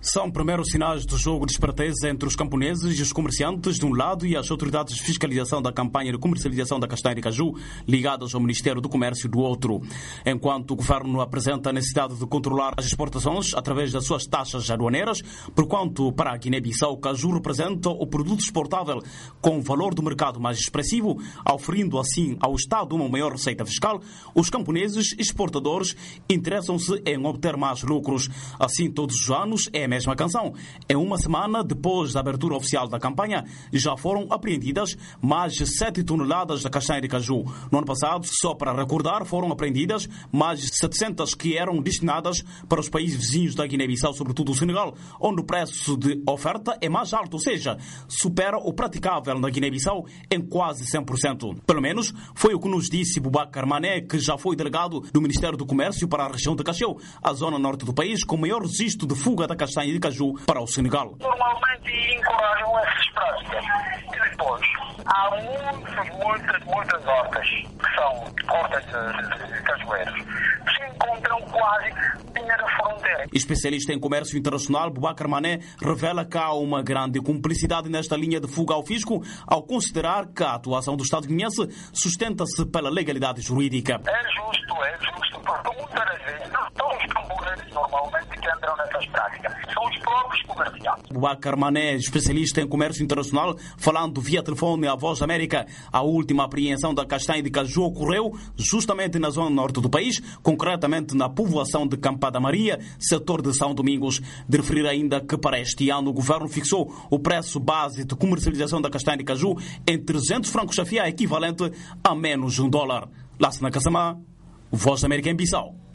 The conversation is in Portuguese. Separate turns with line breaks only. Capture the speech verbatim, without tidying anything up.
São primeiros sinais do jogo de esperteza entre os camponeses e os comerciantes de um lado e as autoridades de fiscalização da campanha de comercialização da castanha de caju ligadas ao Ministério do Comércio do outro. Enquanto o governo apresenta a necessidade de controlar as exportações através das suas taxas aduaneiras, porquanto para a Guiné-Bissau o caju representa o produto exportável com valor do mercado mais expressivo, oferindo assim ao Estado uma maior receita fiscal, os camponeses exportadores interessam-se em obter mais lucros. Assim, todos os anos é a mesma canção. Em uma semana depois da abertura oficial da campanha, já foram apreendidas mais de sete toneladas de castanha de caju. No ano passado, só para recordar, foram apreendidas mais de setecentas que eram destinadas para os países vizinhos da Guiné-Bissau, sobretudo o Senegal, onde o preço de oferta é mais alto, ou seja, supera o praticável na Guiné-Bissau em quase cem por cento. Pelo menos foi o que nos disse Boubacar Mané, que já foi delegado do Ministério do Comércio para a região de Cacheu, a zona norte do país, com maior registro de fuga da castanha de caju para o Senegal.
Normalmente encorajam essas práticas. E depois, há muitas, muitas, muitas hortas que são hortas de, de, de cajueiros que se encontram quase na fronteira.
Especialista em comércio internacional, Boubacar Mané revela que há uma grande cumplicidade nesta linha de fuga ao fisco, ao considerar que a atuação do Estado guineense sustenta-se pela legalidade jurídica.
É justo, é justo, porque muitas das vezes não são os camponeses normalmente que entram nessas práticas, são os próprios comerciantes.
Boubacar Mané, especialista em comércio internacional, falando via telefone à Voz da América, a última apreensão da castanha de caju ocorreu justamente na zona norte do país, concretamente na povoação de Campada Maria, setor de São Domingos. De referir ainda que para este ano o governo fixou o preço base de comercialização da castanha de caju em trezentos francos chafia, equivalente a menos de um dólar. Lassana Kassamá, Voz da América em Bissau.